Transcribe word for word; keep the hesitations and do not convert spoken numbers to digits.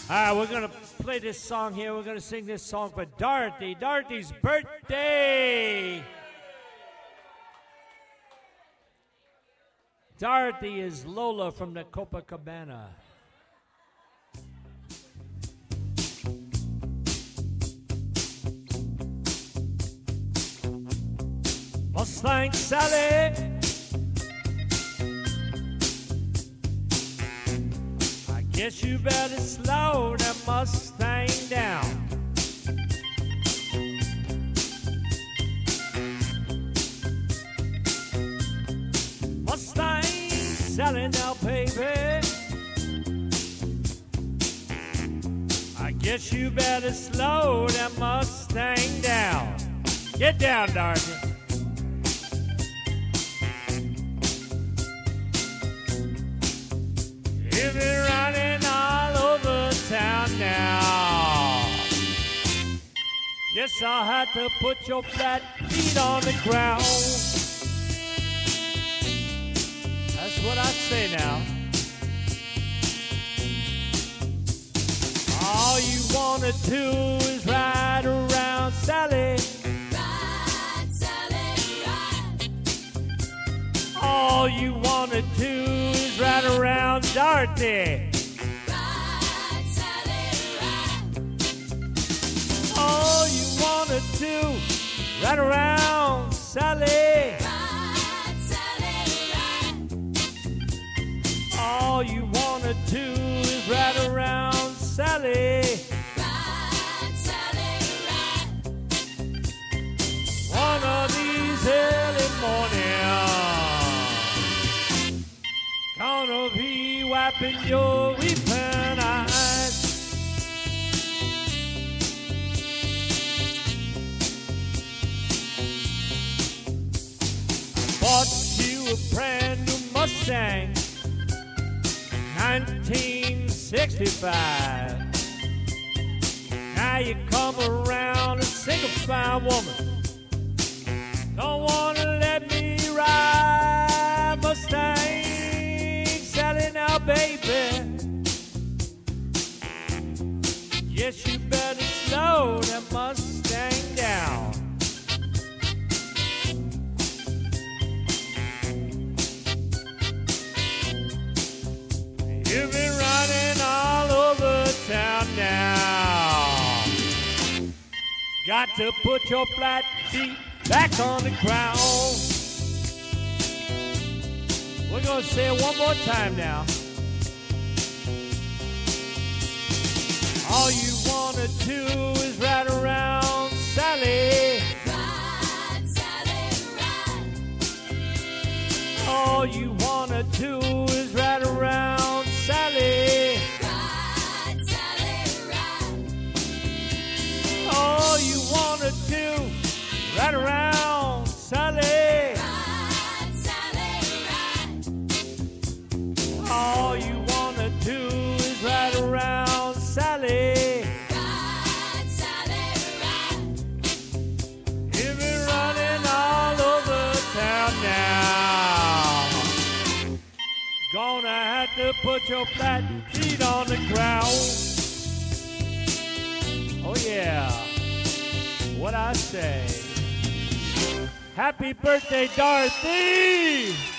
All right, we're going to play this song here. We're going to sing this song for Dorothy. Dorothy's birthday. Dorothy is Lola from the Copacabana. Mustang Sally, I guess you better slow that Mustang down. Mustang Sally now, baby, I guess you better slow that Mustang down. Get down, Dorothy. You've been running all over town now. Guess I'll have to put your flat feet on the ground. That's what I say now. All you wanna do is ride around, Sally. Ride, Sally, ride. All you wanna do is ride around, Dorothy. Ride, Sally, ride. All you wanna do, ride around, Sally. Ride, Sally, ride. All you wanna do is ride around, Sally. Ride, Sally, ride. One of these early mornings, gonna be wiping your weeping eyes. Bought you a brand new Mustang, nineteen sixty-five. Now you come around a single fine woman, don't wanna let me ride Mustang Sally now, baby. Yes, you better slow that Mustang down. You've been running all over town now. Got to put your flat feet back on the ground. We're going to say it one more time now. All you want to do is ride around, Sally. Ride, Sally, ride. All you want to do is ride around, Sally. Ride, Sally, ride. All you want to do, ride around, Sally. Ride, Sally, ride. All you want to do is ride around, Sally. Ride, Sally, ride. You've been running all over town now. Gonna have to put your flat feet on the ground. Oh yeah, what I say. Happy birthday, Dorothy!